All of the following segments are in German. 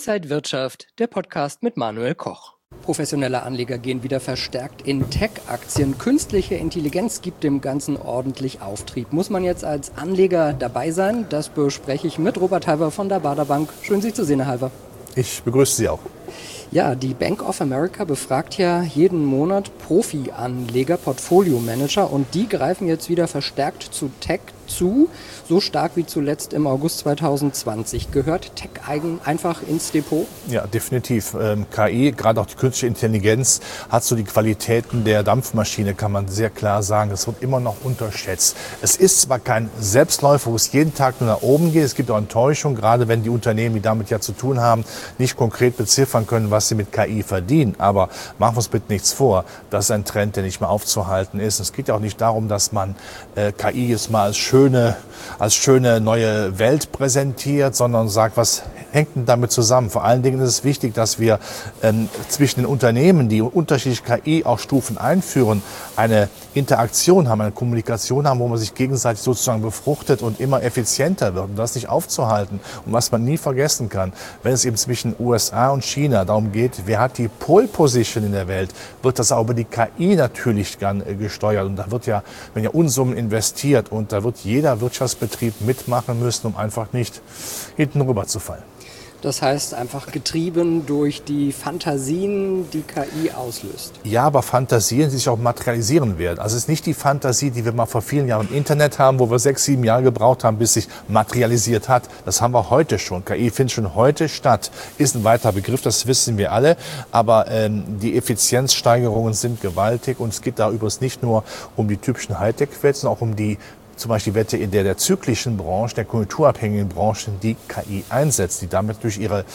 Inside Wirtschaft, der Podcast mit Manuel Koch. Professionelle Anleger gehen wieder verstärkt in Tech-Aktien. Künstliche Intelligenz gibt dem Ganzen ordentlich Auftrieb. Muss man jetzt als Anleger dabei sein? Das bespreche ich mit Robert Halver von der Baader Bank. Schön, Sie zu sehen, Herr Halver. Ich begrüße Sie auch. Ja, die Bank of America befragt ja jeden Monat Profi-Anleger, Portfolio-Manager, und die greifen jetzt wieder verstärkt zu Tech zu, so stark wie zuletzt im August 2020. Gehört Tech einfach ins Depot? Ja, definitiv. KI, gerade auch die künstliche Intelligenz, hat so die Qualitäten der Dampfmaschine, kann man sehr klar sagen. Das wird immer noch unterschätzt. Es ist zwar kein Selbstläufer, wo es jeden Tag nur nach oben geht. Es gibt auch Enttäuschung, gerade wenn die Unternehmen, die damit ja zu tun haben, nicht konkret beziffern können, was sie mit KI verdienen. Aber machen wir uns bitte nichts vor. Das ist ein Trend, der nicht mehr aufzuhalten ist. Es geht ja auch nicht darum, dass man KI jetzt mal als schöne neue Welt präsentiert, sondern sagt, was hängt denn damit zusammen? Vor allen Dingen ist es wichtig, dass wir zwischen den Unternehmen, die unterschiedliche KI auch Stufen einführen, eine Interaktion haben, eine Kommunikation haben, wo man sich gegenseitig sozusagen befruchtet und immer effizienter wird. Und das nicht aufzuhalten. Und was man nie vergessen kann, wenn es eben zwischen USA und China darum geht, wer hat die Pole Position in der Welt, wird das auch über die KI natürlich gesteuert. Und da wird ja, wenn ja Unsummen investiert, und da wird jeder Wirtschaftsbetrieb mitmachen müssen, um einfach nicht hinten rüber zu fallen. Das heißt, einfach getrieben durch die Fantasien, die KI auslöst. Ja, aber Fantasien, die sich auch materialisieren werden. Also es ist nicht die Fantasie, die wir mal vor vielen Jahren im Internet haben, wo wir 6, 7 Jahre gebraucht haben, bis sich materialisiert hat. Das haben wir heute schon. KI findet schon heute statt. Ist ein weiterer Begriff, das wissen wir alle. Aber die Effizienzsteigerungen sind gewaltig. Und es geht da übrigens nicht nur um die typischen Hightech-Werte, sondern auch um die zum Beispiel Werte in der zyklischen Branche, der konjunkturabhängigen Branchen, die KI einsetzt, die damit durch ihre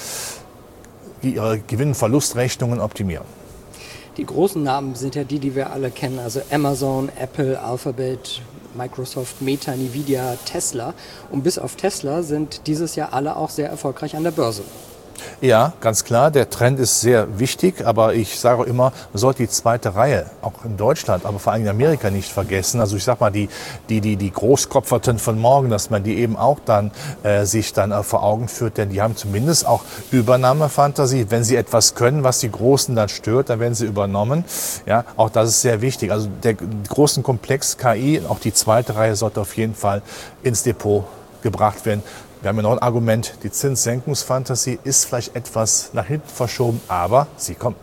Gewinn-Verlustrechnungen optimieren. Die großen Namen sind ja die wir alle kennen, also Amazon, Apple, Alphabet, Microsoft, Meta, Nvidia, Tesla. Und bis auf Tesla sind dieses Jahr alle auch sehr erfolgreich an der Börse. Ja, ganz klar, der Trend ist sehr wichtig, aber ich sage auch immer, man sollte die zweite Reihe, auch in Deutschland, aber vor allem in Amerika nicht vergessen. Also ich sag mal, die Großkopferten von morgen, dass man die eben auch dann sich dann vor Augen führt, denn die haben zumindest auch Übernahmefantasie. Wenn sie etwas können, was die Großen dann stört, dann werden sie übernommen. Ja, auch das ist sehr wichtig. Also der großen Komplex KI, auch die zweite Reihe sollte auf jeden Fall ins Depot gebracht werden. Wir haben ja noch ein Argument, die Zinssenkungsfantasie ist vielleicht etwas nach hinten verschoben, aber sie kommt.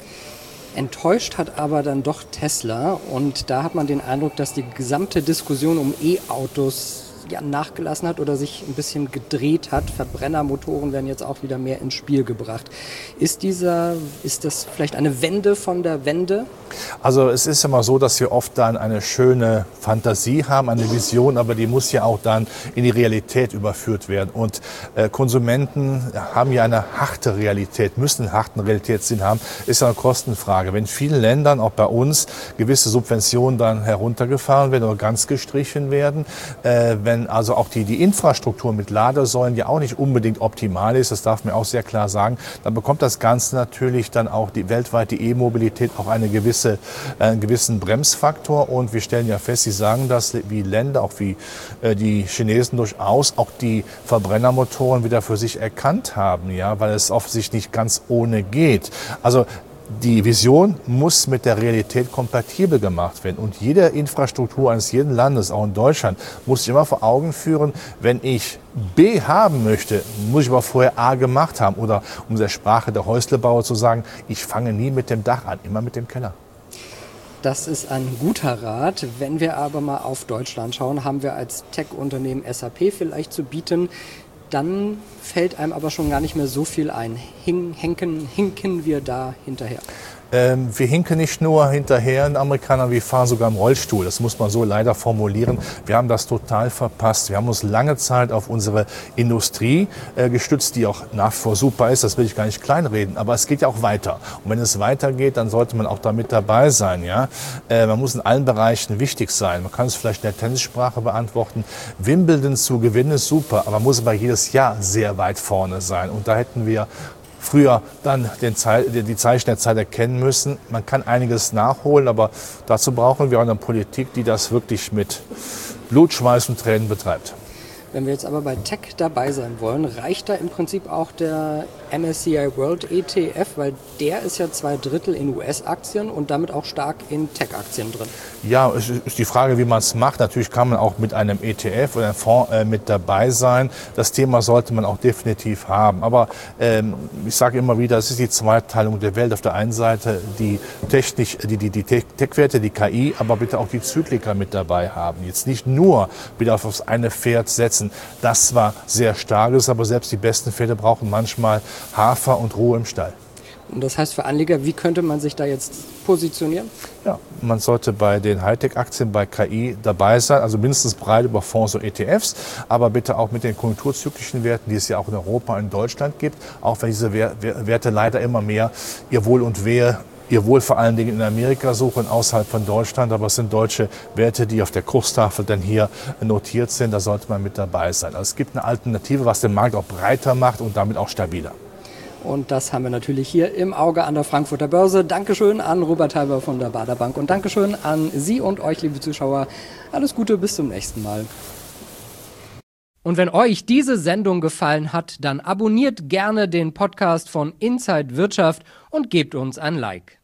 Enttäuscht hat aber dann doch Tesla, und da hat man den Eindruck, dass die gesamte Diskussion um E-Autos nachgelassen hat oder sich ein bisschen gedreht hat. Verbrennermotoren werden jetzt auch wieder mehr ins Spiel gebracht. Ist das vielleicht eine Wende von der Wende? Also es ist ja mal so, dass wir oft dann eine schöne Fantasie haben, eine Vision, aber die muss ja auch dann in die Realität überführt werden. Und Konsumenten haben ja eine harte Realität, müssen einen harten Realitätssinn haben, ist ja eine Kostenfrage. Wenn in vielen Ländern, auch bei uns, gewisse Subventionen dann heruntergefahren werden oder ganz gestrichen werden, wenn also auch die Infrastruktur mit Ladesäulen ja auch nicht unbedingt optimal ist, das darf man auch sehr klar sagen, dann bekommt das Ganze natürlich dann auch die weltweite E-Mobilität auch einen gewissen Bremsfaktor. Und wir stellen ja fest, Sie sagen das, wie Länder, auch wie die Chinesen durchaus auch die Verbrennermotoren wieder für sich erkannt haben, ja, weil es offensichtlich nicht ganz ohne geht. Also die Vision muss mit der Realität kompatibel gemacht werden. Und jede Infrastruktur eines jeden Landes, auch in Deutschland, muss sich immer vor Augen führen, wenn ich B haben möchte, muss ich aber vorher A gemacht haben. Oder um der Sprache der Häuslebauer zu sagen, ich fange nie mit dem Dach an, immer mit dem Keller. Das ist ein guter Rat. Wenn wir aber mal auf Deutschland schauen, haben wir als Tech-Unternehmen SAP vielleicht zu bieten. Dann fällt einem aber schon gar nicht mehr so viel ein. Hinken wir da hinterher? Wir hinken nicht nur hinterher den Amerikanern, wir fahren sogar im Rollstuhl. Das muss man so leider formulieren. Wir haben das total verpasst. Wir haben uns lange Zeit auf unsere Industrie gestützt, die auch nach wie vor super ist. Das will ich gar nicht kleinreden. Aber es geht ja auch weiter. Und wenn es weitergeht, dann sollte man auch damit dabei sein. Ja? Man muss in allen Bereichen wichtig sein. Man kann es vielleicht in der Tennissprache beantworten. Wimbledon zu gewinnen ist super, aber man muss aber jedes Jahr sehr weit vorne sein. Und da hätten wir früher dann die Zeichen der Zeit erkennen müssen. Man kann einiges nachholen, aber dazu brauchen wir auch eine Politik, die das wirklich mit Blut, Schweiß und Tränen betreibt. Wenn wir jetzt aber bei Tech dabei sein wollen, reicht da im Prinzip auch der MSCI World ETF, weil der ist ja 2/3 in US-Aktien und damit auch stark in Tech-Aktien drin. Ja, es ist die Frage, wie man es macht. Natürlich kann man auch mit einem ETF oder einem Fonds mit dabei sein. Das Thema sollte man auch definitiv haben. Aber ich sage immer wieder, es ist die Zweiteilung der Welt. Auf der einen Seite die Tech-Werte, die KI, aber bitte auch die Zykliker mit dabei haben. Jetzt nicht nur wieder auf das eine Pferd setzen, das zwar sehr stark ist, aber selbst die besten Pferde brauchen manchmal Hafer und Ruhe im Stall. Und das heißt für Anleger, wie könnte man sich da jetzt positionieren? Ja, man sollte bei den Hightech-Aktien, bei KI dabei sein, also mindestens breit über Fonds und ETFs, aber bitte auch mit den konjunkturzyklischen Werten, die es ja auch in Europa und in Deutschland gibt, auch wenn diese Werte leider immer mehr ihr Wohl und Wehe, ihr Wohl vor allen Dingen in Amerika suchen, außerhalb von Deutschland, aber es sind deutsche Werte, die auf der Kurstafel dann hier notiert sind, da sollte man mit dabei sein. Also es gibt eine Alternative, was den Markt auch breiter macht und damit auch stabiler. Und das haben wir natürlich hier im Auge an der Frankfurter Börse. Dankeschön an Robert Halber von der Baader Bank und Dankeschön an Sie und euch, liebe Zuschauer. Alles Gute, bis zum nächsten Mal. Und wenn euch diese Sendung gefallen hat, dann abonniert gerne den Podcast von Inside Wirtschaft und gebt uns ein Like.